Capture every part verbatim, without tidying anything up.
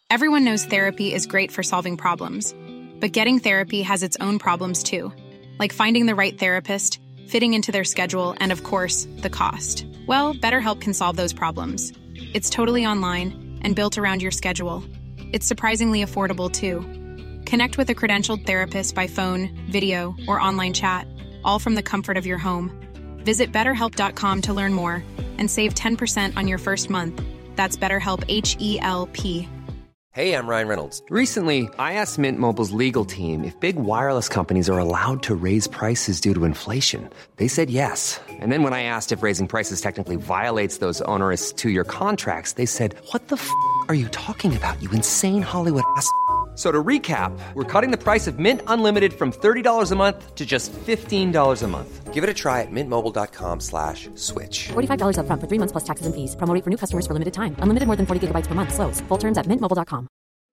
Everyone knows therapy is great for solving problems, but getting therapy has its own problems too, like finding the right therapist, fitting into their schedule, and of course, the cost. Well, BetterHelp can solve those problems. It's totally online and built around your schedule. It's surprisingly affordable too. Connect with a credentialed therapist by phone, video, or online chat, all from the comfort of your home. Visit better help dot com to learn more and save ten percent on your first month. That's BetterHelp, H E L P. Hey, I'm Ryan Reynolds. Recently, I asked Mint Mobile's legal team if big wireless companies are allowed to raise prices due to inflation. They said yes. And then when I asked if raising prices technically violates those onerous two-year contracts, they said, what the f*** are you talking about, you insane Hollywood ass f- So to recap, we're cutting the price of Mint Unlimited from thirty dollars a month to just fifteen dollars a month. Give it a try at mintmobile.com slash switch. forty-five dollars up front for three months plus taxes and fees. Promo rate for new customers for limited time. Unlimited more than forty gigabytes per month. Slows full terms at mint mobile dot com.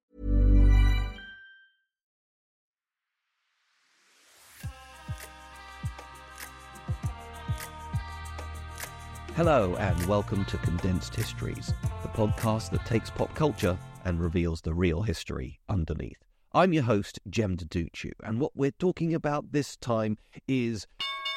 Hello and welcome to Condensed Histories, the podcast that takes pop culture and reveals the real history underneath. I'm your host, Jem Duducu, and what we're talking about this time is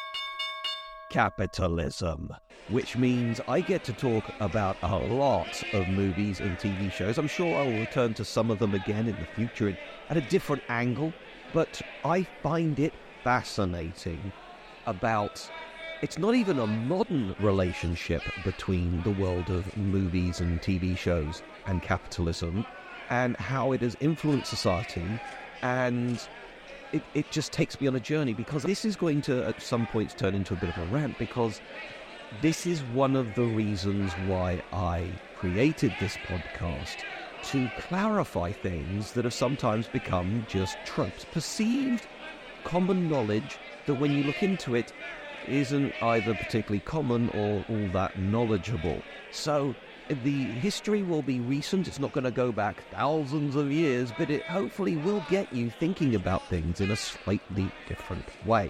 capitalism, which means I get to talk about a lot of movies and T V shows. I'm sure I'll return to some of them again in the future at a different angle, but I find it fascinating about... It's not even a modern relationship between the world of movies and T V shows and capitalism and how it has influenced society, and it, it just takes me on a journey, because this is going to at some points turn into a bit of a rant, because this is one of the reasons why I created this podcast, to clarify things that have sometimes become just tropes, perceived common knowledge that when you look into it isn't either particularly common or all that knowledgeable. So the history will be recent, it's not going to go back thousands of years, but it hopefully will get you thinking about things in a slightly different way.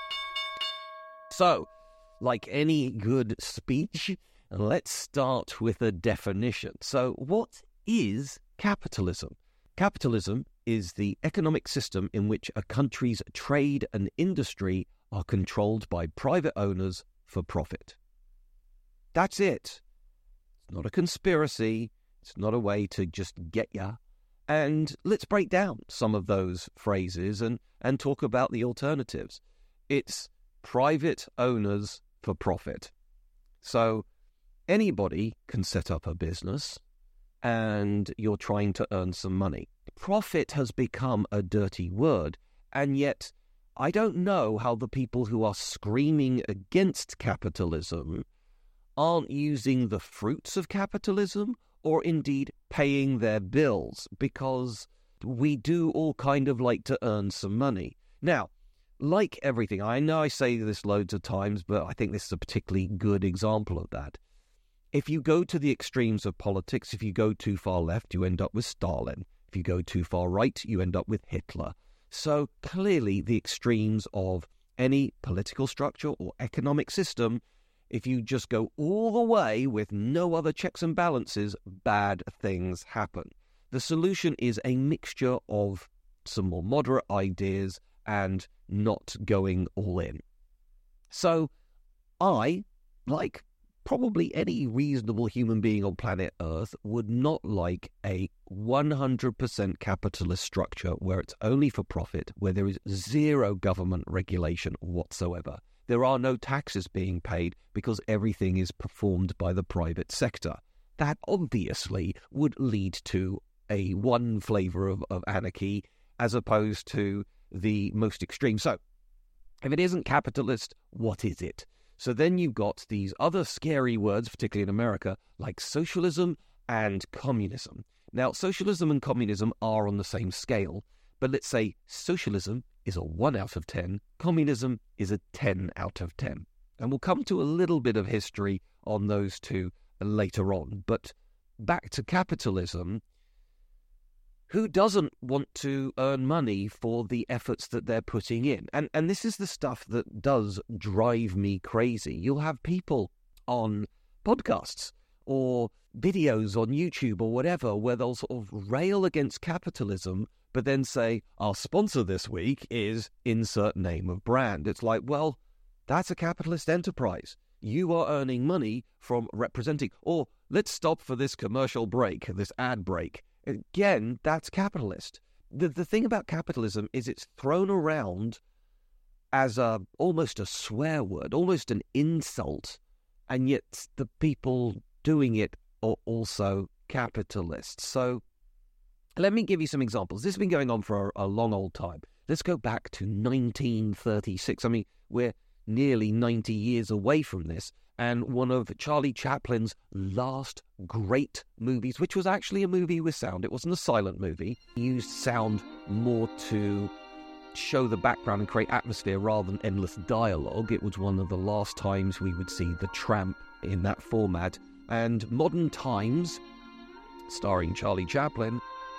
So, like any good speech, let's start with a definition. So, what is capitalism? Capitalism is the economic system in which a country's trade and industry are controlled by private owners for profit. That's it. It's not a conspiracy. It's not a way to just get ya. And let's break down some of those phrases and, and talk about the alternatives. It's private owners for profit. So anybody can set up a business and you're trying to earn some money. Profit has become a dirty word, and yet I don't know how the people who are screaming against capitalism aren't using the fruits of capitalism or indeed paying their bills, because we do all kind of like to earn some money. Now, like everything, I know I say this loads of times, but I think this is a particularly good example of that. If you go to the extremes of politics, if you go too far left, you end up with Stalin. If you go too far right, you end up with Hitler. So clearly the extremes of any political structure or economic system, if you just go all the way with no other checks and balances, bad things happen. The solution is a mixture of some more moderate ideas and not going all in. So I, like probably any reasonable human being on planet Earth, would not like a one hundred percent capitalist structure where it's only for profit, where there is zero government regulation whatsoever. There are no taxes being paid because everything is performed by the private sector. That obviously would lead to a one flavor of, of anarchy as opposed to the most extreme. So, if it isn't capitalist, what is it? So then you've got these other scary words, particularly in America, like socialism and communism. Now, socialism and communism are on the same scale, but let's say socialism is a one out of ten, communism is a ten out of ten. And we'll come to a little bit of history on those two later on. But back to capitalism, who doesn't want to earn money for the efforts that they're putting in? And and this is the stuff that does drive me crazy. You'll have people on podcasts or videos on YouTube or whatever where they'll sort of rail against capitalism, but then say, our sponsor this week is insert name of brand. It's like, well, that's a capitalist enterprise. You are earning money from representing. Or let's stop for this commercial break, this ad break. Again, that's capitalist. The, the thing about capitalism is it's thrown around as a almost a swear word, almost an insult, and yet the people doing it are also capitalists. So let me give you some examples. This has been going on for a, a long old time. Let's go back to nineteen thirty-six. I mean, we're nearly ninety years away from this, and one of Charlie Chaplin's last great movies, which was actually a movie with sound. It wasn't a silent movie. He used sound more to show the background and create atmosphere rather than endless dialogue. It was one of the last times we would see The Tramp in that format. And Modern Times, starring Charlie Chaplin,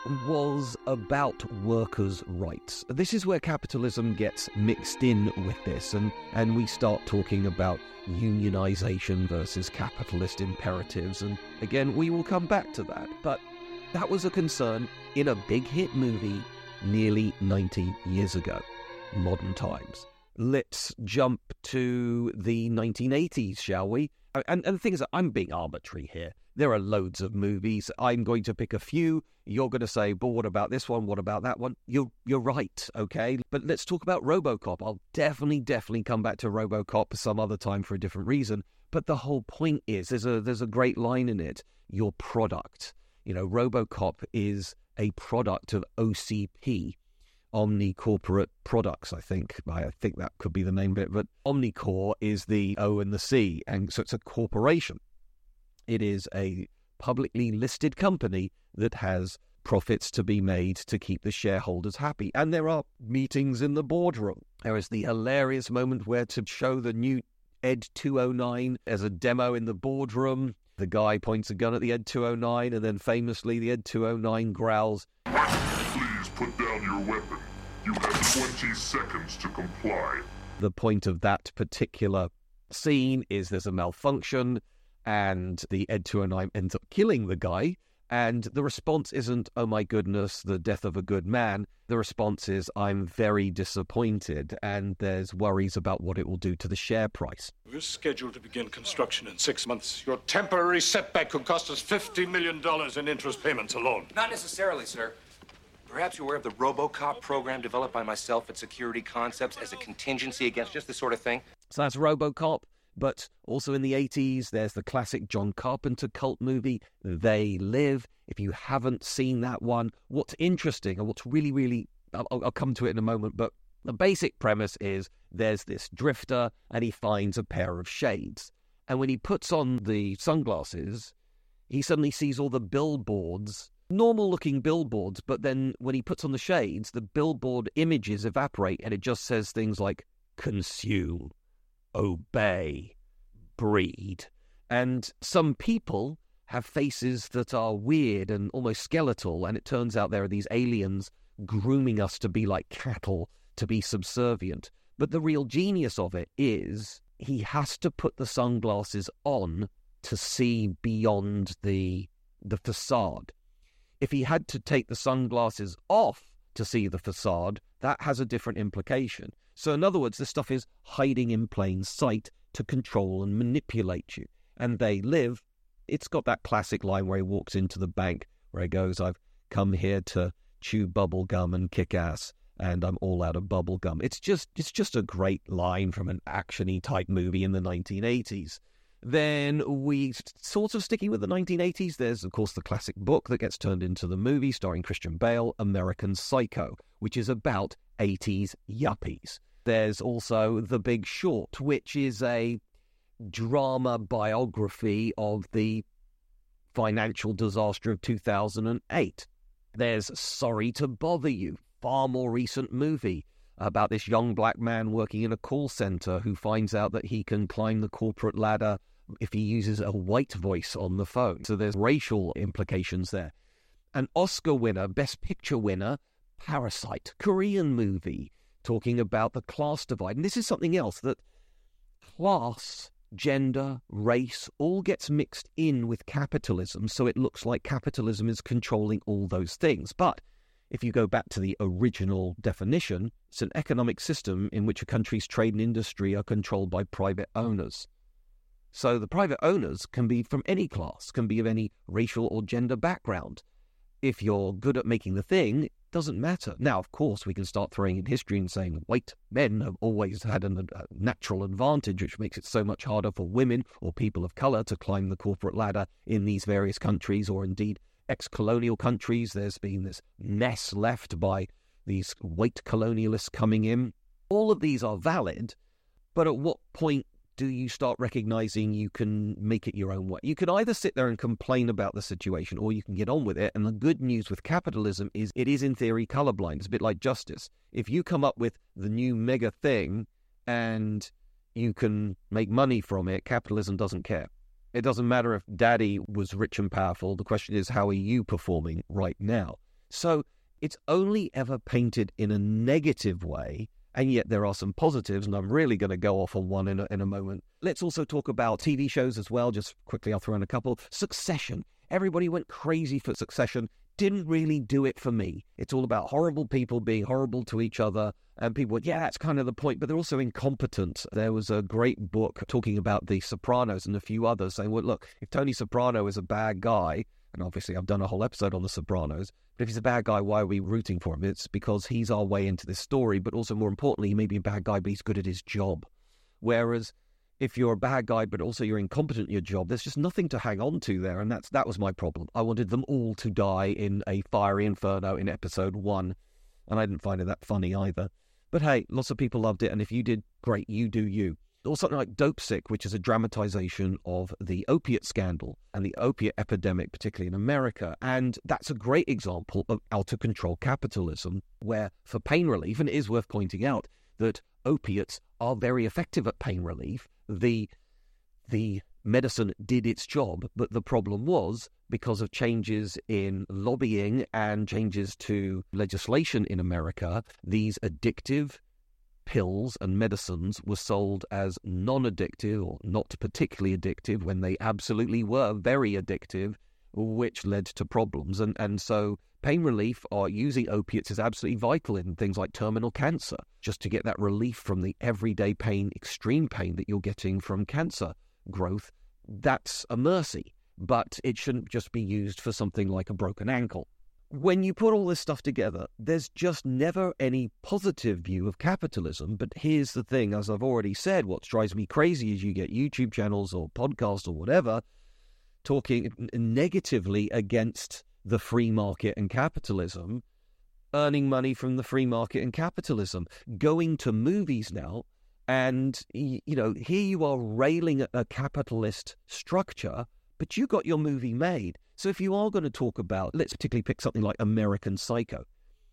was about workers' rights. This is where capitalism gets mixed in with this, and, and we start talking about unionization versus capitalist imperatives. And again, we will come back to that. But that was a concern in a big hit movie nearly ninety years ago, Modern Times. Let's jump to the nineteen eighties, shall we? And, and the thing is, I'm being arbitrary here. There are loads of movies. I'm going to pick a few. You're going to say, but what about this one? What about that one? You're, you're right, okay? But let's talk about RoboCop. I'll definitely, definitely come back to RoboCop some other time for a different reason. But the whole point is, there's a, there's a great line in it, your product. You know, RoboCop is a product of O C P, Omni Corporate Products, I think. I think that could be the name of it. But Omnicore is the O and the C, and so it's a corporation. It is a publicly listed company that has profits to be made to keep the shareholders happy. And there are meetings in the boardroom. There is the hilarious moment where, to show the new Ed two oh nine as a demo in the boardroom, the guy points a gun at the Ed two oh nine, and then famously the Ed two oh nine growls, "Please put down your weapon. You have twenty seconds to comply." The point of that particular scene is there's a malfunction, and the Ed two oh nine ends up killing the guy, and the response isn't, oh my goodness, the death of a good man. The response is, I'm very disappointed, and there's worries about what it will do to the share price. We're scheduled to begin construction in six months. Your temporary setback could cost us fifty million dollars in interest payments alone. Not necessarily, sir. Perhaps you're aware of the RoboCop program developed by myself at Security Concepts as a contingency against just this sort of thing. So that's RoboCop. But also in the eighties, there's the classic John Carpenter cult movie, They Live. If you haven't seen that one, what's interesting and what's really, really, I'll, I'll come to it in a moment, but the basic premise is there's this drifter and he finds a pair of shades. And when he puts on the sunglasses, he suddenly sees all the billboards, normal-looking billboards, but then when he puts on the shades, the billboard images evaporate and it just says things like, consume, obey, breed. And some people have faces that are weird and almost skeletal, and it turns out there are these aliens grooming us to be like cattle, to be subservient. But the real genius of it is he has to put the sunglasses on to see beyond the the facade. If he had to take the sunglasses off to see the facade, that has a different implication. So in other words, this stuff is hiding in plain sight to control and manipulate you. And They Live, it's got that classic line where he walks into the bank where he goes, I've come here to chew bubble gum and kick ass, and I'm all out of bubble gum. It's just it's just a great line from an action-y type movie in the nineteen eighties. Then we sort of sticking with the nineteen eighties, there's of course the classic book that gets turned into the movie starring Christian Bale, American Psycho, which is about eighties yuppies. There's also The Big Short, which is a drama biography of the financial disaster of two thousand eight. There's Sorry to Bother You, far more recent movie about this young black man working in a call center who finds out that he can climb the corporate ladder if he uses a white voice on the phone. So there's racial implications there. An Oscar winner, Best Picture winner, Parasite, Korean movie, talking about the class divide. And this is something else, that class gender, race, all gets mixed in with capitalism, so it looks like capitalism is controlling all those things. But if you go back to the original definition, it's an economic system in which a country's trade and industry are controlled by private owners. So the private owners can be from any class, can be of any racial or gender background. If you're good at making the thing, it doesn't matter. Now, of course, we can start throwing in history and saying white men have always had a natural advantage, which makes it so much harder for women or people of color to climb the corporate ladder in these various countries, or indeed ex-colonial countries. There's been this mess left by these white colonialists coming in. All of these are valid, but at what point do you start recognizing you can make it your own way? You can either sit there and complain about the situation, or you can get on with it. And the good news with capitalism is it is in theory colorblind. It's a bit like justice. If you come up with the new mega thing and you can make money from it, capitalism doesn't care. It doesn't matter if daddy was rich and powerful. The question is, how are you performing right now? So it's only ever painted in a negative way. And yet there are some positives, and I'm really going to go off on one in a, in a moment. Let's also talk about T V shows as well. Just quickly, I'll throw in a couple. Succession. Everybody went crazy for Succession. Didn't really do it for me. It's all about horrible people being horrible to each other. And people went, yeah, that's kind of the point. But they're also incompetent. There was a great book talking about The Sopranos and a few others saying, well, look, if Tony Soprano is a bad guy, and obviously I've done a whole episode on The Sopranos, but if he's a bad guy, why are we rooting for him? It's because he's our way into this story, but also more importantly, he may be a bad guy, but he's good at his job. Whereas if you're a bad guy, but also you're incompetent in your job, there's just nothing to hang on to there, and that's that was my problem. I wanted them all to die in a fiery inferno in episode one, and I didn't find it that funny either. But hey, lots of people loved it, and if you did, great, you do you. Or something like Dopesick, which is a dramatization of the opiate scandal and the opiate epidemic, particularly in America. And that's a great example of out-of-control capitalism, where for pain relief, and it is worth pointing out that opiates are very effective at pain relief. The, the medicine did its job, but the problem was, because of changes in lobbying and changes to legislation in America, these addictive pills and medicines were sold as non-addictive or not particularly addictive when they absolutely were very addictive, which led to problems. And and so pain relief or using opiates is absolutely vital in things like terminal cancer, just to get that relief from the everyday pain, extreme pain that you're getting from cancer growth. That's a mercy, but it shouldn't just be used for something like a broken ankle. When you put all this stuff together, there's just never any positive view of capitalism. But here's the thing, as I've already said, what drives me crazy is you get YouTube channels or podcasts or whatever talking negatively against the free market and capitalism, earning money from the free market and capitalism, going to movies now. And, you know, here you are railing at a capitalist structure, but you got your movie made. So if you are going to talk about, let's particularly pick something like American Psycho.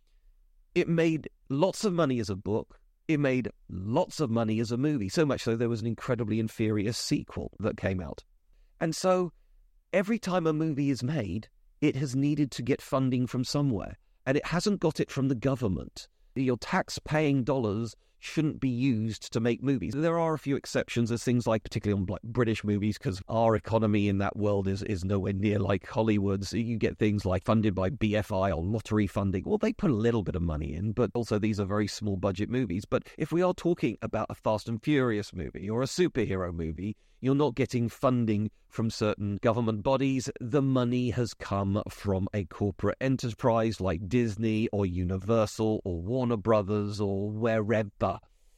It made lots of money as a book. It made lots of money as a movie, so much so there was an incredibly inferior sequel that came out. And so every time a movie is made, it has needed to get funding from somewhere, and it hasn't got it from the government. Your tax-paying dollars shouldn't be used to make movies. There are a few exceptions. There's things like, particularly on like British movies, because our economy in that world is, is nowhere near like Hollywood's. You get things like funded by B F I or lottery funding. Well, they put a little bit of money in, but also these are very small budget movies. But if we are talking about a Fast and Furious movie or a superhero movie, you're not getting funding from certain government bodies. The money has come from a corporate enterprise like Disney or Universal or Warner Brothers or wherever.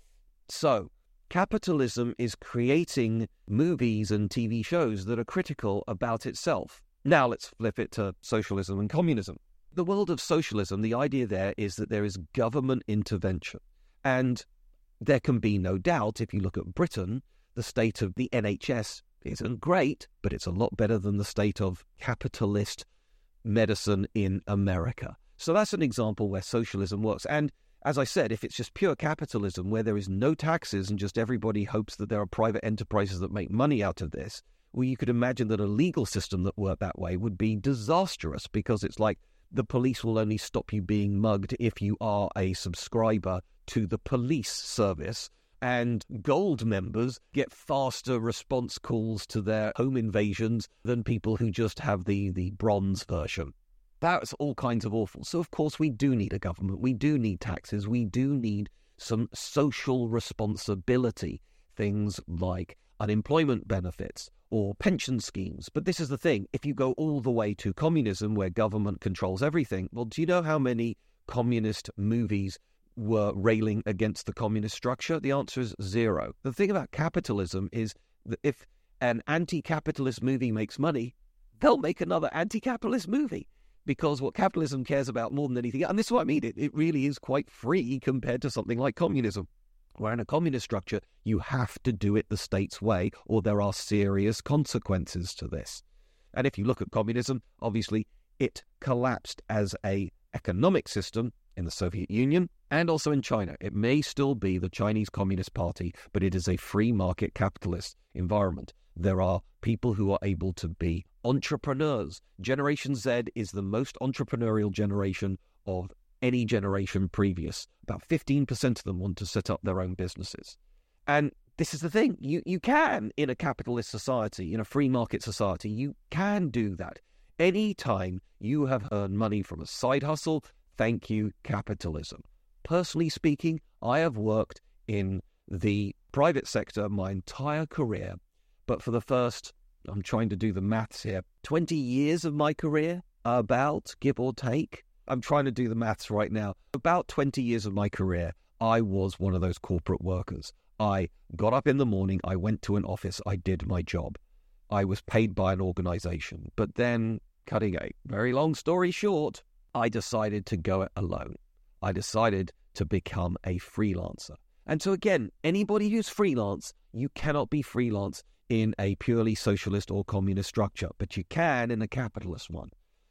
So, capitalism is creating movies and T V shows that are critical about itself. Now let's flip it to socialism and communism. The world of socialism, the idea there is that there is government intervention. And there can be no doubt, if you look at Britain, the state of the N H S isn't great, but it's a lot better than the state of capitalist medicine in America. So that's an example where socialism works. And as I said, if it's just pure capitalism where there is no taxes and just everybody hopes that there are private enterprises that make money out of this, well, you could imagine that a legal system that worked that way would be disastrous, because it's like the police will only stop you being mugged if you are a subscriber to the police service. And gold members get faster response calls to their home invasions than people who just have the, the bronze version. That's all kinds of awful. So, of course, we do need a government. We do need taxes. We do need some social responsibility, things like unemployment benefits or pension schemes. But this is the thing. If you go all the way to communism, where government controls everything, well, do you know how many communist movies were railing against the communist structure? The answer is zero. The thing about capitalism is that if an anti-capitalist movie makes money, they'll make another anti-capitalist movie, because what capitalism cares about more than anything, and this is what I mean, it, it really is quite free compared to something like communism, where in a communist structure, you have to do it the state's way, or there are serious consequences to this. And if you look at communism, obviously it collapsed as a economic system in the Soviet Union and also in China. It may still be the Chinese Communist Party, but it is a free market capitalist environment. There are people who are able to be entrepreneurs. Generation Z is the most entrepreneurial generation of any generation previous. About fifteen percent of them want to set up their own businesses. And this is the thing. You, you can, in a capitalist society, in a free market society, you can do that. Anytime you have earned money from a side hustle, thank you, capitalism. Personally speaking, I have worked in the private sector my entire career, but for the first, I'm trying to do the maths here, twenty years of my career, about, give or take, I'm trying to do the maths right now, about twenty years of my career, I was one of those corporate workers. I got up in the morning, I went to an office, I did my job. I was paid by an organization, but then, cutting a very long story short, I decided to go it alone. I decided to become a freelancer. And so again, anybody who's freelance, you cannot be freelance in a purely socialist or communist structure, but you can in a capitalist one.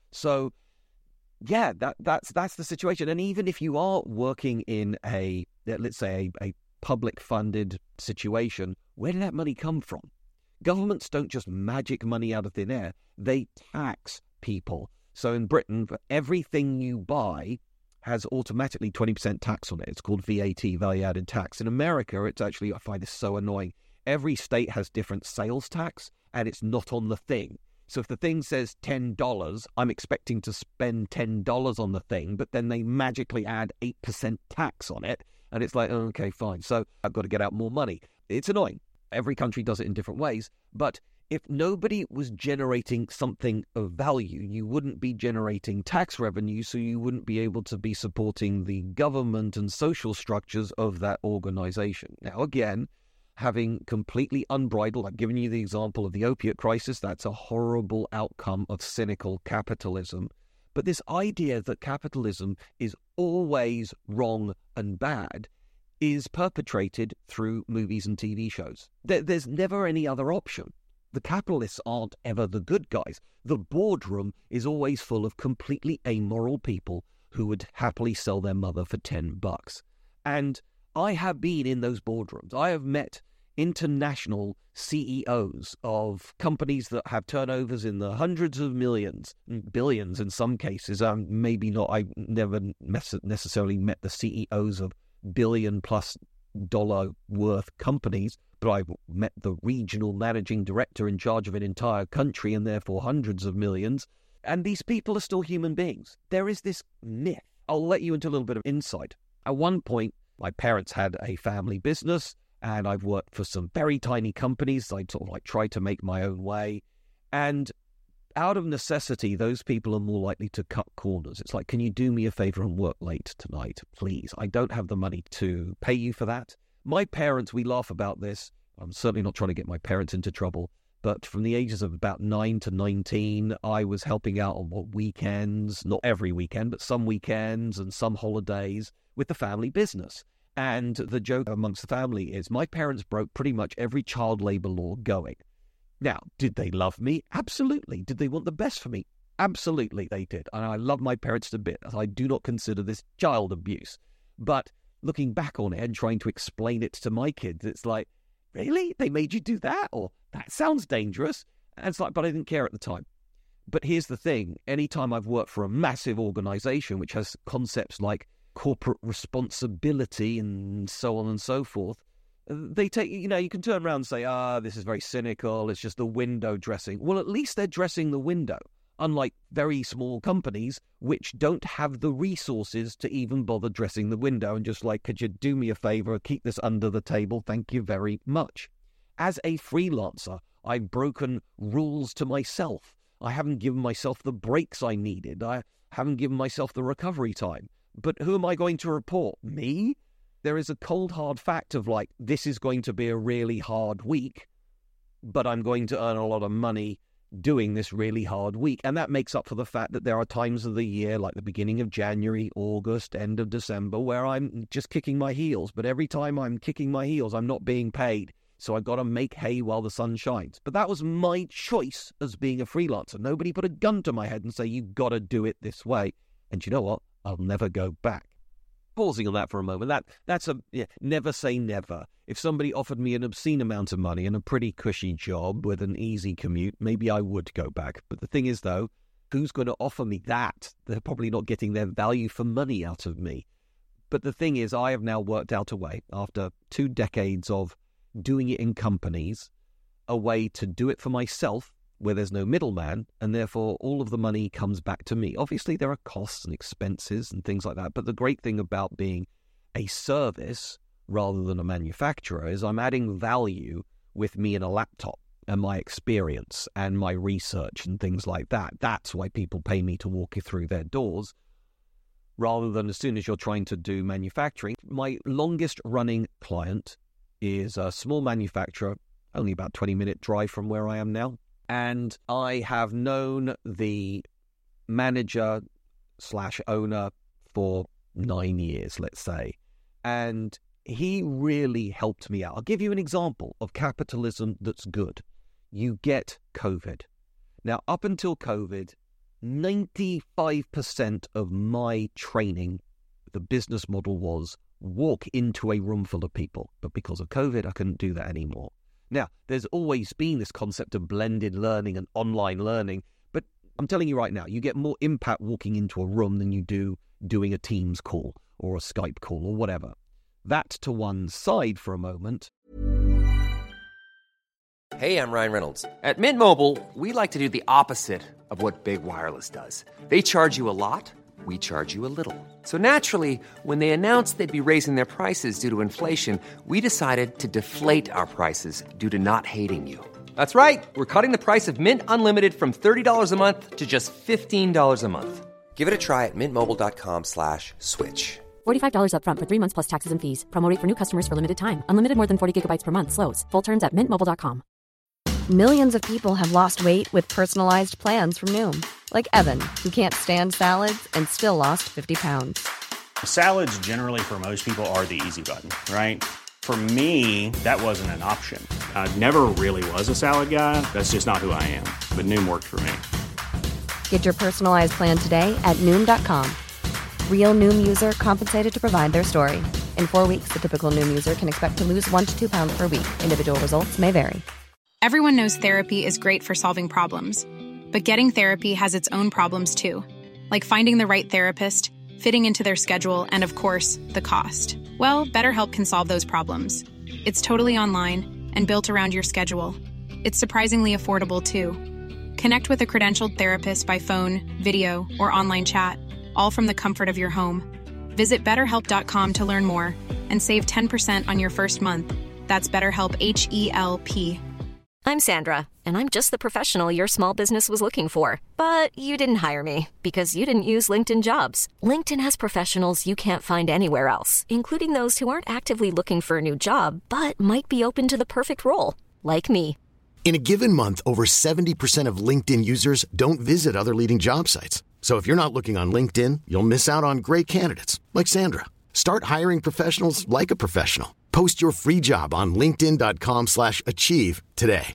So yeah, that that's that's the situation. And even if you are working in a, let's say, a, a public-funded situation, where did that money come from? Governments don't just magic money out of thin air. They tax people. So in Britain, for everything you buy has automatically twenty percent tax on it. It's called V A T, value-added tax. In America, it's actually, I find this so annoying, every state has different sales tax, and it's not on the thing. So if the thing says ten dollars, I'm expecting to spend ten dollars on the thing, but then they magically add eight percent tax on it, and it's like, oh, okay, fine. So I've got to get out more money. It's annoying. Every country does it in different ways, but if nobody was generating something of value, you wouldn't be generating tax revenue, so you wouldn't be able to be supporting the government and social structures of that organization. Now, again, having completely unbridled, I've given you the example of the opiate crisis, that's a horrible outcome of cynical capitalism. But this idea that capitalism is always wrong and bad is perpetrated through movies and T V shows. There, there's never any other option. The capitalists aren't ever the good guys. The boardroom is always full of completely amoral people who would happily sell their mother for ten bucks. And I have been in those boardrooms. I have met international C E Os of companies that have turnovers in the hundreds of millions, billions in some cases. Um, maybe not. I never necessarily met the C E Os of billion plus dollar worth companies, but I've met the regional managing director in charge of an entire country and therefore hundreds of millions. And these people are still human beings. There is this myth. I'll let you into a little bit of insight. At one point, my parents had a family business, and I've worked for some very tiny companies. I sort of like tried to make my own way. And out of necessity, those people are more likely to cut corners. It's like, can you do me a favor and work late tonight, please? I don't have the money to pay you for that. My parents, we laugh about this. I'm certainly not trying to get my parents into trouble. But from the ages of about nine to nineteen, I was helping out on what weekends, not every weekend, but some weekends and some holidays with the family business. And the joke amongst the family is my parents broke pretty much every child labor law going. Now, did they love me? Absolutely. Did they want the best for me? Absolutely, they did. And I love my parents to bits. I do not consider this child abuse. But looking back on it and trying to explain it to my kids, it's like, really? They made you do that? Or that sounds dangerous. And it's like, but I didn't care at the time. But here's the thing. Anytime I've worked for a massive organization which has concepts like corporate responsibility and so on and so forth, They take, you know, you can turn around and say, ah, this is very cynical, it's just the window dressing. Well, at least they're dressing the window, unlike very small companies which don't have the resources to even bother dressing the window and just like, could you do me a favor, keep this under the table, thank you very much. As a freelancer, I've broken rules to myself. I haven't given myself the breaks I needed. I haven't given myself the recovery time. But who am I going to report? Me? There is a cold, hard fact of like, this is going to be a really hard week, but I'm going to earn a lot of money doing this really hard week. And that makes up for the fact that there are times of the year, like the beginning of January, August, end of December, where I'm just kicking my heels. But every time I'm kicking my heels, I'm not being paid. So I've got to make hay while the sun shines. But that was my choice as being a freelancer. Nobody put a gun to my head and say, you've got to do it this way. And you know what? I'll never go back. Pausing on that for a moment, that that's a yeah, never say never. If somebody offered me an obscene amount of money and a pretty cushy job with an easy commute, maybe I would go back. But the thing is, though, who's going to offer me that? They're probably not getting their value for money out of me. But the thing is, I have now worked out a way, after two decades of doing it in companies, a way to do it for myself where there's no middleman, and therefore all of the money comes back to me. Obviously, there are costs and expenses and things like that, but the great thing about being a service rather than a manufacturer is I'm adding value with me and a laptop and my experience and my research and things like that. That's why people pay me to walk you through their doors, rather than as soon as you're trying to do manufacturing. My longest running client is a small manufacturer, only about twenty minute drive from where I am now. And I have known the manager slash owner for nine years, let's say. And he really helped me out. I'll give you an example of capitalism that's good. You get COVID. Now, up until COVID, ninety-five percent of my training, the business model was walk into a room full of people. But because of COVID, I couldn't do that anymore. Now, there's always been this concept of blended learning and online learning, but I'm telling you right now, you get more impact walking into a room than you do doing a Teams call or a Skype call or whatever. That to one side for a moment. Hey, I'm Ryan Reynolds. At Mint Mobile, we like to do the opposite of what Big Wireless does. They charge you a lot. We charge you a little. So naturally, when they announced they'd be raising their prices due to inflation, we decided to deflate our prices due to not hating you. That's right. We're cutting the price of Mint Unlimited from thirty dollars a month to just fifteen dollars a month. Give it a try at mintmobile.com slash switch. forty-five dollars up front for three months plus taxes and fees. Promo rate for new customers for limited time. Unlimited more than forty gigabytes per month slows. Full terms at mint mobile dot com. Millions of people have lost weight with personalized plans from Noom. Like Evan, who can't stand salads and still lost fifty pounds. Salads generally for most people are the easy button, right? For me, that wasn't an option. I never really was a salad guy. That's just not who I am. But Noom worked for me. Get your personalized plan today at Noom dot com. Real Noom user compensated to provide their story. In four weeks, the typical Noom user can expect to lose one to two pounds per week. Individual results may vary. Everyone knows therapy is great for solving problems, but getting therapy has its own problems too, like finding the right therapist, fitting into their schedule, and of course, the cost. Well, BetterHelp can solve those problems. It's totally online and built around your schedule. It's surprisingly affordable too. Connect with a credentialed therapist by phone, video, or online chat, all from the comfort of your home. Visit better help dot com to learn more and save ten percent on your first month. That's BetterHelp, H E L P. I'm Sandra, and I'm just the professional your small business was looking for. But you didn't hire me because you didn't use LinkedIn Jobs. LinkedIn has professionals you can't find anywhere else, including those who aren't actively looking for a new job, but might be open to the perfect role, like me. In a given month, over seventy percent of LinkedIn users don't visit other leading job sites. So if you're not looking on LinkedIn, you'll miss out on great candidates, like Sandra. Start hiring professionals like a professional. Post your free job on linkedin dot com slash achieve today.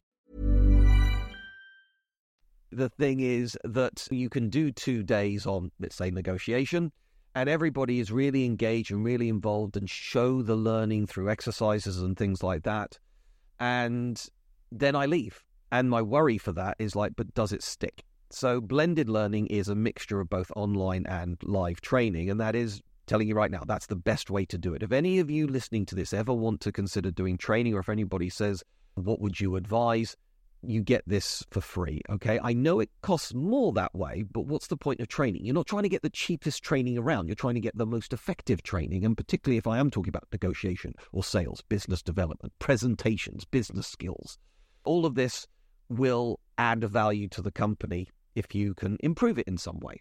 The thing is that you can do two days on, let's say, negotiation, and everybody is really engaged and really involved and show the learning through exercises and things like that. And then I leave. And my worry for that is like, but does it stick? So blended learning is a mixture of both online and live training, and that is telling you right now, that's the best way to do it. If any of you listening to this ever want to consider doing training, or if anybody says, what would you advise? You get this for free, okay? I know it costs more that way, but what's the point of training? You're not trying to get the cheapest training around. You're trying to get the most effective training, and particularly if I am talking about negotiation or sales, business development, presentations, business skills. All of this will add value to the company if you can improve it in some way.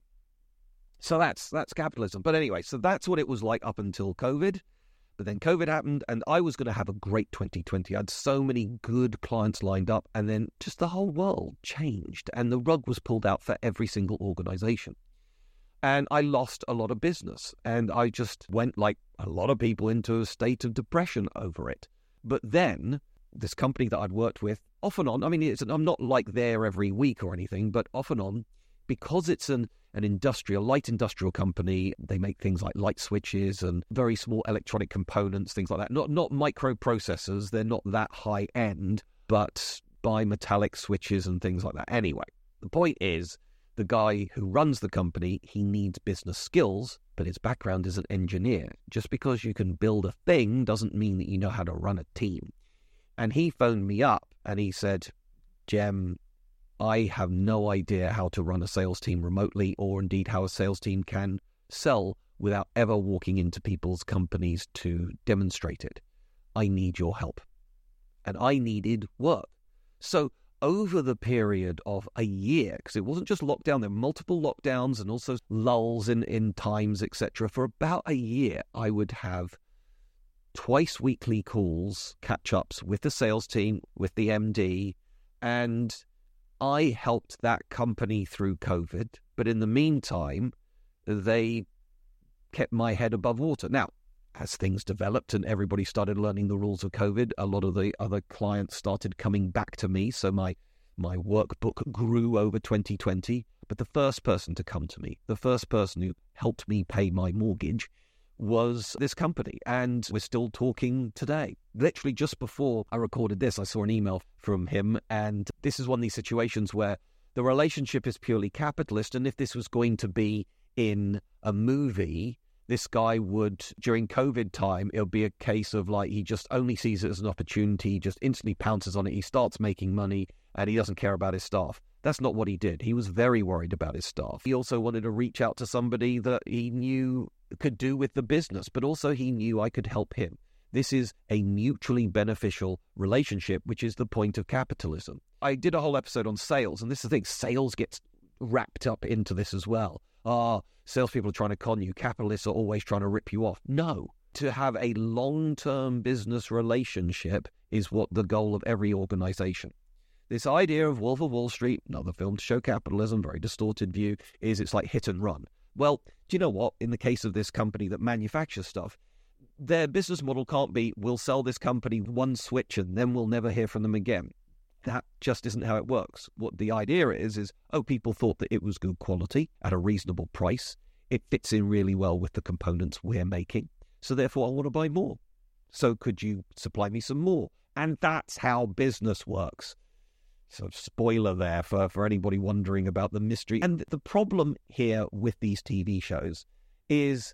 So that's that's capitalism. But anyway, so that's what it was like up until COVID. But then COVID happened, and I was going to have a great twenty twenty. I had so many good clients lined up, and then just the whole world changed, and the rug was pulled out for every single organization. And I lost a lot of business, and I just went, like a lot of people, into a state of depression over it. But then this company that I'd worked with, off and on, I mean, it's, I'm not like there every week or anything, but off and on, because it's an, an industrial, light industrial company, they make things like light switches and very small electronic components, things like that. Not not microprocessors, they're not that high end, but bimetallic switches and things like that. Anyway, the point is, the guy who runs the company, he needs business skills, but his background is an engineer. Just because you can build a thing doesn't mean that you know how to run a team. And he phoned me up and he said, Jem, I have no idea how to run a sales team remotely, or indeed how a sales team can sell without ever walking into people's companies to demonstrate it. I need your help. And I needed work. So over the period of a year, because it wasn't just lockdown, there were multiple lockdowns and also lulls in, in times, et cetera. For about a year, I would have twice weekly calls, catch-ups with the sales team, with the M D, and I helped that company through COVID, but in the meantime, they kept my head above water. Now, as things developed and everybody started learning the rules of COVID, a lot of the other clients started coming back to me, so my, my workbook grew over twenty twenty. But the first person to come to me, the first person who helped me pay my mortgage, was this company, and we're still talking today. Literally just before I recorded this, I saw an email from him, and this is one of these situations where the relationship is purely capitalist, and if this was going to be in a movie, this guy would, during COVID time, it'll be a case of like, he just only sees it as an opportunity, he just instantly pounces on it, he starts making money, and he doesn't care about his staff. That's not what he did. He was very worried about his staff. He also wanted to reach out to somebody that he knew could do with the business, but also he knew I could help him. This is a mutually beneficial relationship, which is the point of capitalism. I did a whole episode on sales, and this is the thing, sales gets wrapped up into this as well. Ah, salespeople are trying to con you. Capitalists are always trying to rip you off. No. To have a long-term business relationship is what the goal of every organization. This idea of Wolf of Wall Street, another film to show capitalism, very distorted view, is it's like hit and run. Well, do you know what? In the case of this company that manufactures stuff, their business model can't be, we'll sell this company one switch and then we'll never hear from them again. That just isn't how it works. What the idea is, is, oh, people thought that it was good quality at a reasonable price. It fits in really well with the components we're making. So therefore, I want to buy more. So could you supply me some more? And that's how business works. So spoiler there for, for anybody wondering about the mystery. And the problem here with these T V shows is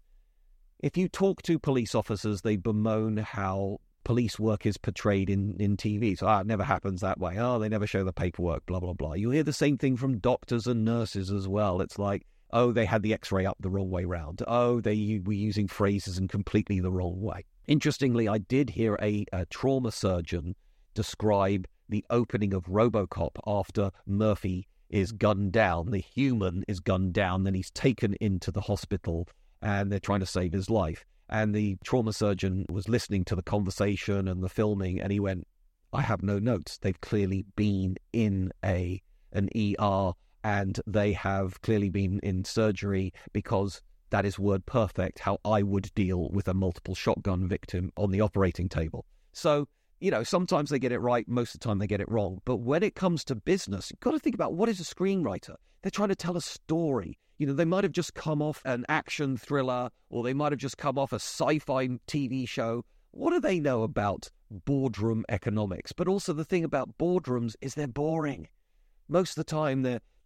if you talk to police officers, they bemoan how police work is portrayed in, in T V. So, ah, it never happens that way. Oh, they never show the paperwork, blah, blah, blah. You hear the same thing from doctors and nurses as well. It's like, oh, they had the x-ray up the wrong way round. Oh, they were using phrases in completely the wrong way. Interestingly, I did hear a, a trauma surgeon describe the opening of RoboCop after Murphy is gunned down. The human is gunned down, then he's taken into the hospital and they're trying to save his life. And the trauma surgeon was listening to the conversation and the filming, and he went, I have no notes. They've clearly been in a an E R and they have clearly been in surgery, because that is word perfect how I would deal with a multiple shotgun victim on the operating table. So, you know, sometimes they get it right, most of the time they get it wrong. But when it comes to business, you've got to think about, what is a screenwriter? They're trying to tell a story. You know, they might have just come off an action thriller, or they might have just come off a sci-fi T V show. What do they know about boardroom economics? But also the thing about boardrooms is they're boring. Most of the time they're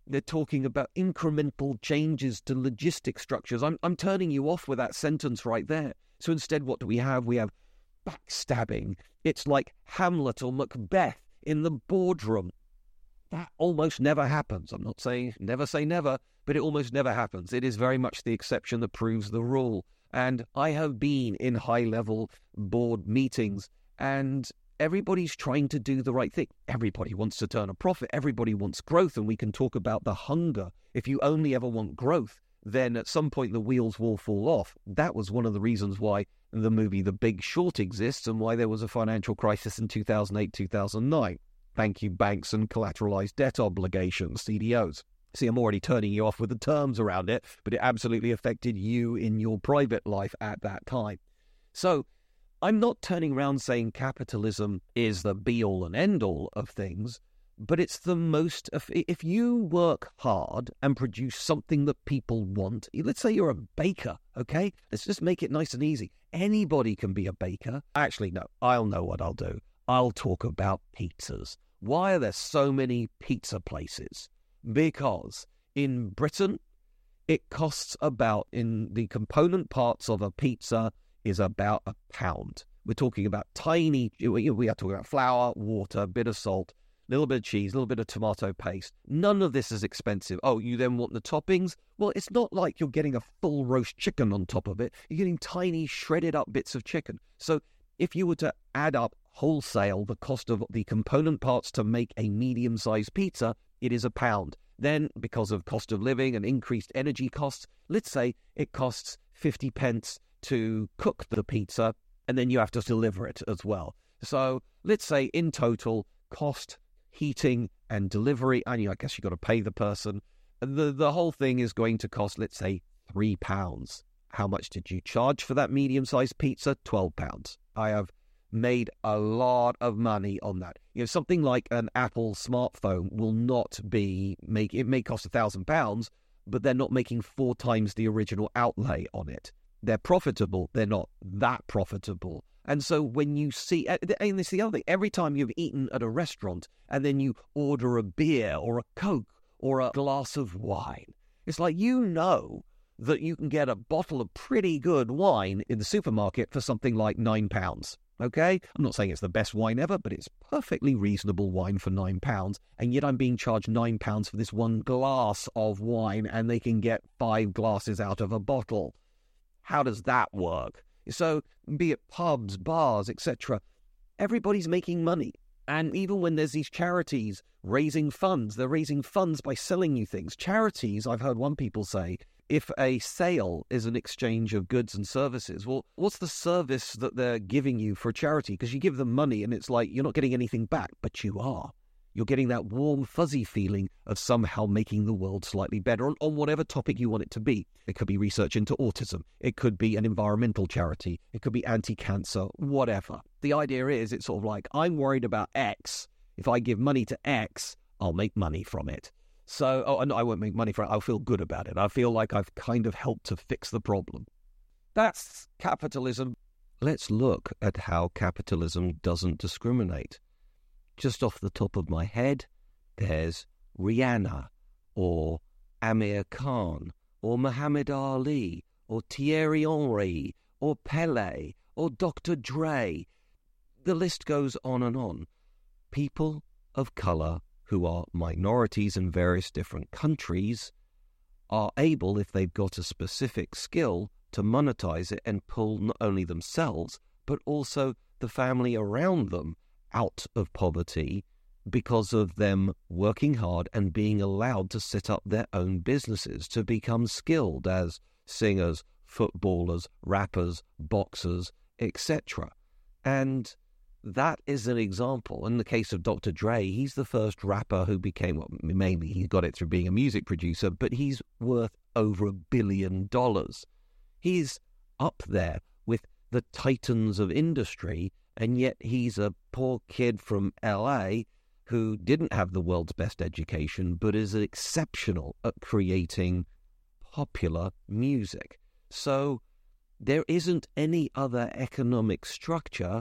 They're talking about incremental changes to logistic structures. I'm, I'm turning you off with that sentence right there. So instead, what do we have? We have backstabbing. It's like Hamlet or Macbeth in the boardroom. That almost never happens. I'm not saying never say never, but it almost never happens. It is very much the exception that proves the rule. And I have been in high-level board meetings, and everybody's trying to do the right thing. Everybody wants to turn a profit. Everybody wants growth, and we can talk about the hunger. If you only ever want growth, then at some point the wheels will fall off. That was one of the reasons why the movie The Big Short exists and why there was a financial crisis in two thousand eight, two thousand nine. Thank you, banks and collateralized debt obligations, C D Os. See, I'm already turning you off with the terms around it, but it absolutely affected you in your private life at that time. So I'm not turning around saying capitalism is the be-all and end-all of things, but it's the most... If you work hard and produce something that people want, let's say you're a baker, okay? Let's just make it nice and easy. Anybody can be a baker. Actually, no, I'll know what I'll do. I'll talk about pizzas. Why are there so many pizza places? Because in Britain, it costs about, in the component parts of a pizza, is about a pound. We're talking about tiny, we are talking about flour, water, a bit of salt, a little bit of cheese, a little bit of tomato paste. None of this is expensive. Oh, you then want the toppings? Well, it's not like you're getting a full roast chicken on top of it. You're getting tiny shredded up bits of chicken. So if you were to add up wholesale the cost of the component parts to make a medium-sized pizza, it is a pound. Then, because of cost of living and increased energy costs, let's say it costs fifty pence to cook the pizza, and then you have to deliver it as well. So let's say in total, cost, heating, and delivery, and I guess you've got to pay the person. The, the whole thing is going to cost, let's say, three pounds. How much did you charge for that medium-sized pizza? twelve pounds. I have made a lot of money on that. You know, something like an Apple smartphone will not be make it may cost a thousand pounds, but they're not making four times the original outlay on it. They're profitable. They're not that profitable. And so when you see, and it's the other thing, every time you've eaten at a restaurant and then you order a beer or a Coke or a glass of wine, it's like, you know that you can get a bottle of pretty good wine in the supermarket for something like nine pounds. Okay? I'm not saying it's the best wine ever, but it's perfectly reasonable wine for nine pounds. And yet I'm being charged nine pounds for this one glass of wine, and they can get five glasses out of a bottle. How does that work? So, be it pubs, bars, et cetera, everybody's making money. And even when there's these charities raising funds, they're raising funds by selling you things. Charities, I've heard one people say, if a sale is an exchange of goods and services, well, what's the service that they're giving you for a charity? Because you give them money and it's like you're not getting anything back, but you are. You're getting that warm, fuzzy feeling of somehow making the world slightly better on, on whatever topic you want it to be. It could be research into autism. It could be an environmental charity. It could be anti-cancer, whatever. The idea is it's sort of like, I'm worried about X. If I give money to X, I'll make money from it. So, oh, and I won't make money for it. I'll feel good about it. I feel like I've kind of helped to fix the problem. That's capitalism. Let's look at how capitalism doesn't discriminate. Just off the top of my head, there's Rihanna, or Amir Khan, or Muhammad Ali, or Thierry Henry, or Pele, or Doctor Dre. The list goes on and on. People of colour who are minorities in various different countries are able, if they've got a specific skill, to monetize it and pull not only themselves, but also the family around them out of poverty because of them working hard and being allowed to set up their own businesses, to become skilled as singers, footballers, rappers, boxers, et cetera. And that is an example. In the case of Doctor Dre, he's the first rapper who became, well, mainly he got it through being a music producer, but he's worth over a billion dollars. He's up there with the titans of industry, and yet he's a poor kid from L A who didn't have the world's best education, but is exceptional at creating popular music. So there isn't any other economic structure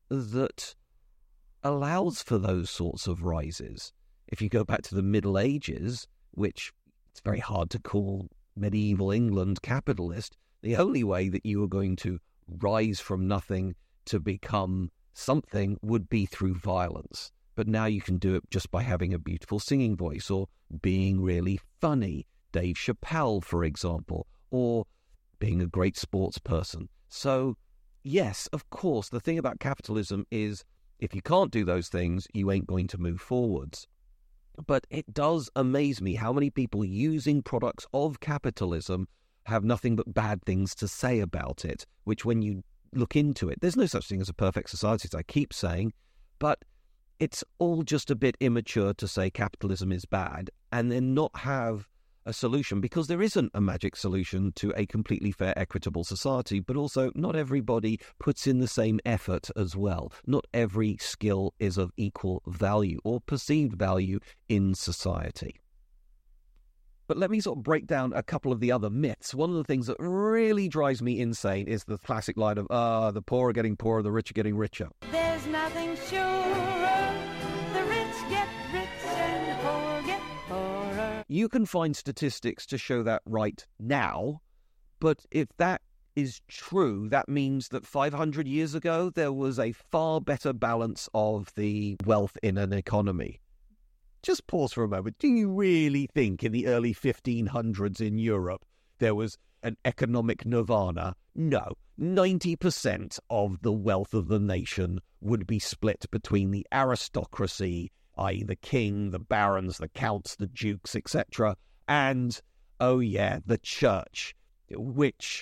that allows for those sorts of rises. If you go back to the Middle Ages, which it's very hard to call medieval England capitalist, the only way that you were going to rise from nothing to become something would be through violence. But now you can do it just by having a beautiful singing voice or being really funny. Dave Chappelle, for example, or being a great sports person. So, yes, of course, the thing about capitalism is if you can't do those things, you ain't going to move forwards. But it does amaze me how many people using products of capitalism have nothing but bad things to say about it, which when you look into it, there's no such thing as a perfect society, as I keep saying, but it's all just a bit immature to say capitalism is bad and then not have a solution, because there isn't a magic solution to a completely fair, equitable society, but also not everybody puts in the same effort as well. Not every skill is of equal value or perceived value in society. But let me sort of break down a couple of the other myths. One of the things that really drives me insane is the classic line of, ah, uh, the poor are getting poorer, the rich are getting richer. There's nothing surer, the rich get rich and the poor get poorer. You can find statistics to show that right now, but if that is true, that means that five hundred years ago, there was a far better balance of the wealth in an economy. Just pause for a moment. Do you really think in the early fifteen hundreds in Europe there was an economic nirvana? No. ninety percent of the wealth of the nation would be split between the aristocracy, that is the king, the barons, the counts, the dukes, et cetera, and, oh yeah, the church, which...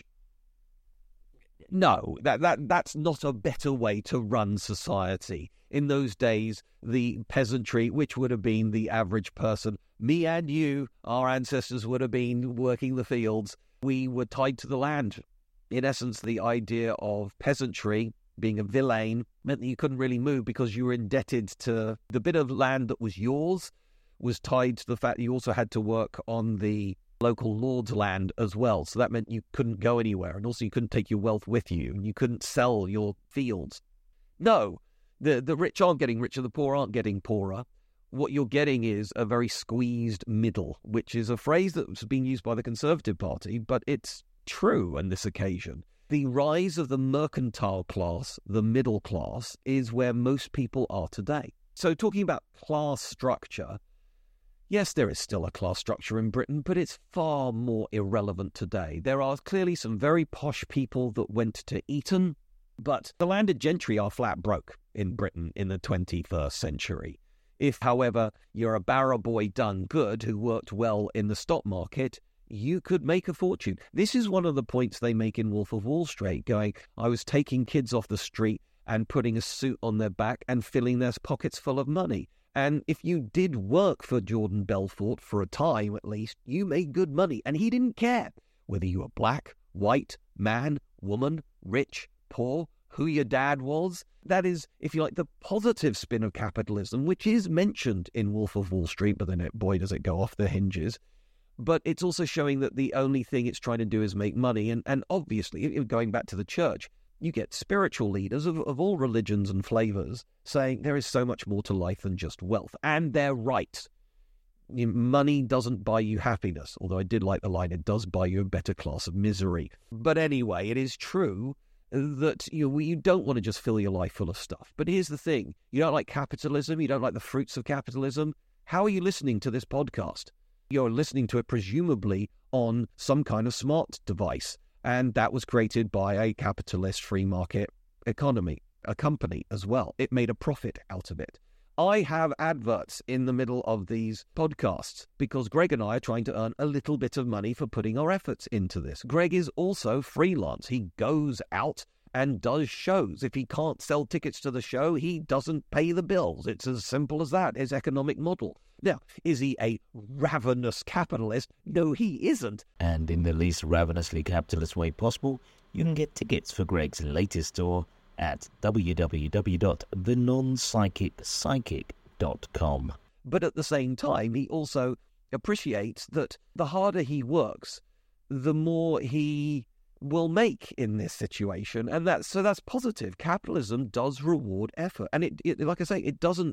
No, that, that that's not a better way to run society. In those days, the peasantry, which would have been the average person, me and you, our ancestors would have been working the fields. We were tied to the land. In essence, the idea of peasantry being a villain meant that you couldn't really move because you were indebted to the bit of land that was yours, was tied to the fact that you also had to work on the local lord's land as well. So that meant you couldn't go anywhere, and also you couldn't take your wealth with you, and you couldn't sell your fields. No, the the rich aren't getting richer, the poor aren't getting poorer. What you're getting is a very squeezed middle, which is a phrase that's been used by the Conservative Party, but it's true on this occasion. The rise of the mercantile class, the middle class, is where most people are today. So talking about class structure, yes, there is still a class structure in Britain, but it's far more irrelevant today. There are clearly some very posh people that went to Eton, but the landed gentry are flat broke in Britain in the twenty-first century. If, however, you're a barrow boy done good who worked well in the stock market, you could make a fortune. This is one of the points they make in Wolf of Wall Street, going, I was taking kids off the street and putting a suit on their back and filling their pockets full of money. And if you did work for Jordan Belfort for a time at least, you made good money. And he didn't care whether you were black, white, man, woman, rich, poor, who your dad was. That is, if you like, the positive spin of capitalism, which is mentioned in Wolf of Wall Street, but then it, boy, does it go off the hinges. But it's also showing that the only thing it's trying to do is make money. And, and obviously, going back to the church, you get spiritual leaders of, of all religions and flavors saying there is so much more to life than just wealth. And they're right. You know, money doesn't buy you happiness, although I did like the line, it does buy you a better class of misery. But anyway, it is true that you know, you don't want to just fill your life full of stuff. But here's the thing. You don't like capitalism. You don't like the fruits of capitalism. How are you listening to this podcast? You're listening to it presumably on some kind of smart device. And that was created by a capitalist free market economy, a company as well. It made a profit out of it. I have adverts in the middle of these podcasts because Greg and I are trying to earn a little bit of money for putting our efforts into this. Greg is also freelance. He goes out and does shows. If he can't sell tickets to the show, he doesn't pay the bills. It's as simple as that, his economic model. Now, is he a ravenous capitalist? No, he isn't. And in the least ravenously capitalist way possible, you can get tickets for Greg's latest tour at w w w dot the non psychic psychic dot com. But at the same time, he also appreciates that the harder he works, the more he will make in this situation. And that's, so that's positive. Capitalism does reward effort. And it, it like I say, it doesn't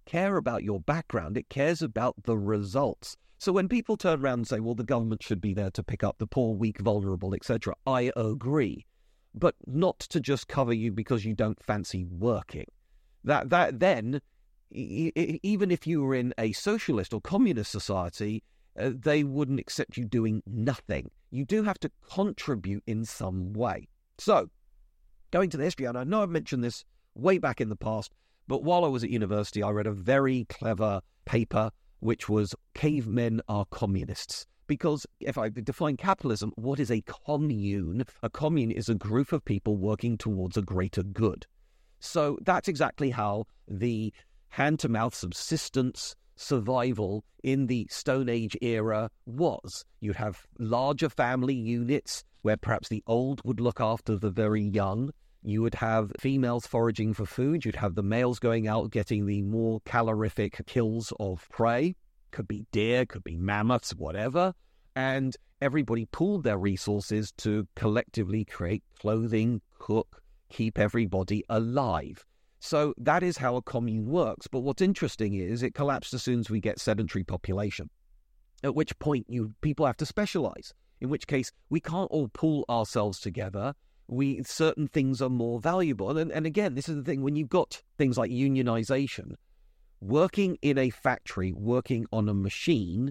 care about your background. It cares about the results. So when people turn around and say, well, the government should be there to pick up the poor, weak, vulnerable, et cetera, I agree. But not to just cover you because you don't fancy working. That that then, e- e- even if you were in a socialist or communist society, uh, they wouldn't accept you doing nothing. You do have to contribute in some way. So, going to the history, and I know I've mentioned this way back in the past, but while I was at university, I read a very clever paper which was Cavemen Are Communists. Because if I define capitalism, what is a commune? A commune is a group of people working towards a greater good. So that's exactly how the hand-to-mouth subsistence survival in the Stone Age era was. You'd have larger family units where perhaps the old would look after the very young. You would have females foraging for food. You'd have the males going out getting the more calorific kills of prey. Could be deer, could be mammoths, whatever. And everybody pooled their resources to collectively create clothing, cook, keep everybody alive. So that is how a commune works. But what's interesting is it collapsed as soon as we get sedentary population, at which point you people have to specialize, in which case we can't all pool ourselves together. We certain things are more valuable. And, and again, this is the thing, when you've got things like unionization, working in a factory, working on a machine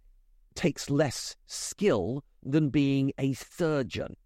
takes less skill than being a surgeon.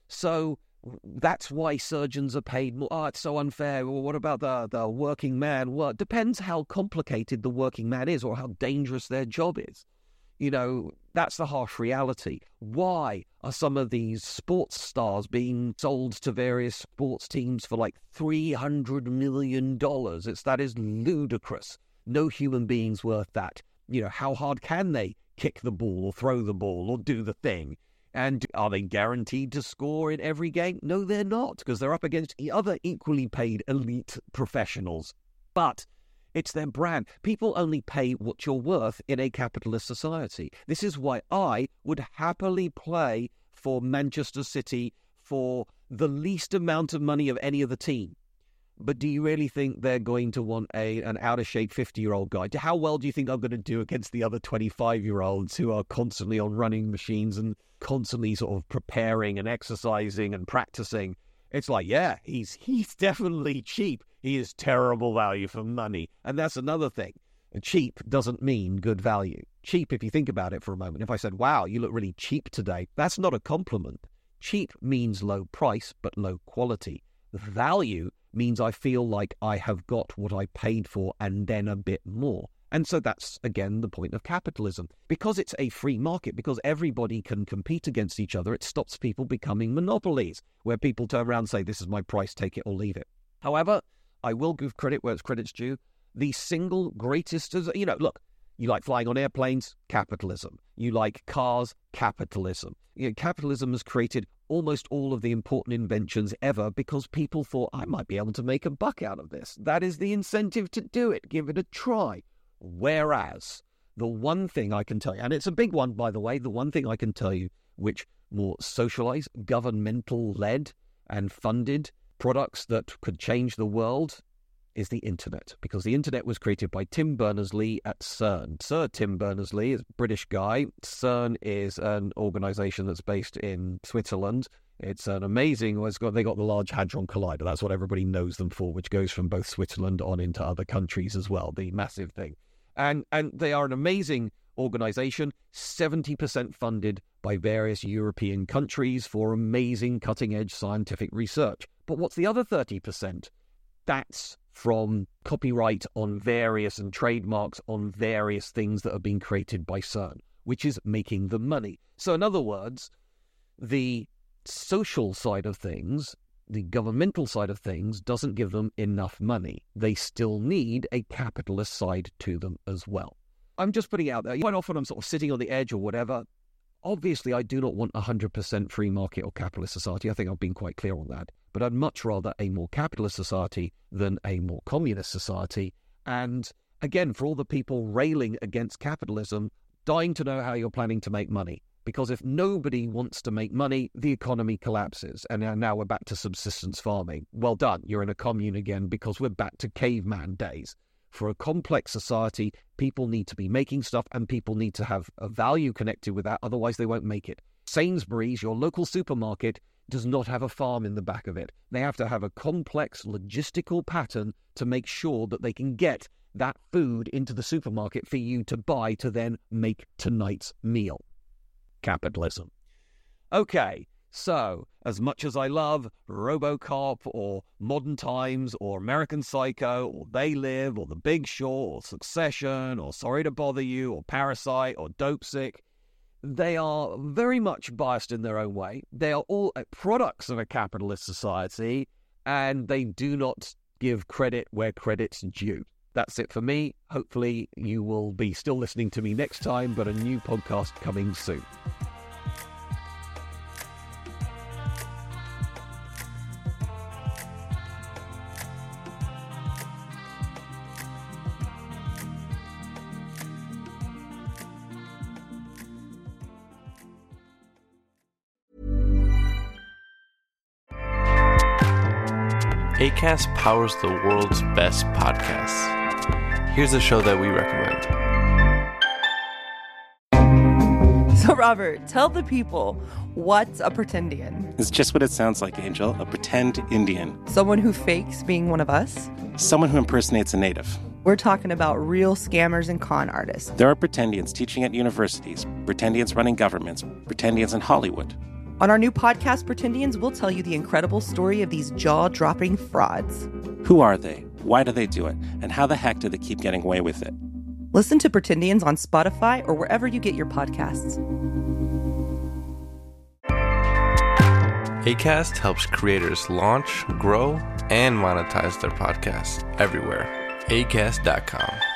So that's why surgeons are paid more. Oh, it's so unfair. Well, what about the, the working man? Well, it depends how complicated the working man is or how dangerous their job is. You know, that's the harsh reality. Why are some of these sports stars being sold to various sports teams for like three hundred million dollars? It's, that is ludicrous. No human being's worth that. You know, how hard can they kick the ball or throw the ball or do the thing? And are they guaranteed to score in every game? No, they're not, because they're up against other equally paid elite professionals. But it's their brand. People only pay what you're worth in a capitalist society. This is why I would happily play for Manchester City for the least amount of money of any other team. But do you really think they're going to want a an out-of-shape fifty-year-old guy? How well do you think I'm going to do against the other twenty-five-year-olds who are constantly on running machines and constantly sort of preparing and exercising and practicing? It's like, yeah, he's he's definitely cheap. He is terrible value for money. And that's another thing. Cheap doesn't mean good value. Cheap, if you think about it for a moment. If I said, wow, you look really cheap today, that's not a compliment. Cheap means low price, but low quality. Value means I feel like I have got what I paid for and then a bit more. And so that's, again, the point of capitalism. Because it's a free market, because everybody can compete against each other, it stops people becoming monopolies, where people turn around and say, this is my price, take it or leave it. However, I will give credit where it's credit's due. The single greatest, you know, look, you like flying on airplanes, capitalism. You like cars, capitalism. You know, capitalism has created almost all of the important inventions ever because people thought, I might be able to make a buck out of this. That is the incentive to do it. Give it a try. Whereas the one thing I can tell you, and it's a big one, by the way, the one thing I can tell you which more socialized, governmental-led and funded products that could change the world is the internet, because the internet was created by Tim Berners-Lee at CERN. Sir Tim Berners-Lee is a British guy. CERN is an organization that's based in Switzerland. It's an amazing, well, it's got, they got the Large Hadron Collider. That's what everybody knows them for, which goes from both Switzerland on into other countries as well, the massive thing. And and they are an amazing organization, seventy percent funded by various European countries for amazing cutting-edge scientific research. But what's the other thirty percent? That's from copyright on various and trademarks on various things that have been created by CERN, which is making the money. So in other words, the social side of things, the governmental side of things, doesn't give them enough money. They still need a capitalist side to them as well. I'm just putting it out there. Quite often I'm sort of sitting on the edge or whatever. Obviously, I do not want a one hundred percent free market or capitalist society. I think I've been quite clear on that. But I'd much rather a more capitalist society than a more communist society. And again, for all the people railing against capitalism, dying to know how you're planning to make money. Because if nobody wants to make money, the economy collapses. And now we're back to subsistence farming. Well done. You're in a commune again because we're back to caveman days. For a complex society, people need to be making stuff and people need to have a value connected with that, otherwise they won't make it. Sainsbury's, your local supermarket, does not have a farm in the back of it. They have to have a complex logistical pattern to make sure that they can get that food into the supermarket for you to buy to then make tonight's meal. Capitalism. Okay, so as much as I love RoboCop or Modern Times or American Psycho or They Live or The Big Short or Succession or Sorry to Bother You or Parasite or Dopesick, they are very much biased in their own way. They are all products of a capitalist society, and they do not give credit where credit's due. That's it for me. Hopefully you will be still listening to me next time, but a new podcast coming soon. Acast powers the world's best podcasts. Here's a show that we recommend. So, Robert, tell the people, what's a pretendian? It's just what it sounds like, Angel. A pretend Indian. Someone who fakes being one of us? Someone who impersonates a native. We're talking about real scammers and con artists. There are pretendians teaching at universities, pretendians running governments, pretendians in Hollywood. On our new podcast, Pretendians, we'll tell you the incredible story of these jaw-dropping frauds. Who are they? Why do they do it? And how the heck do they keep getting away with it? Listen to Pretendians on Spotify or wherever you get your podcasts. Acast helps creators launch, grow, and monetize their podcasts everywhere. Acast dot com.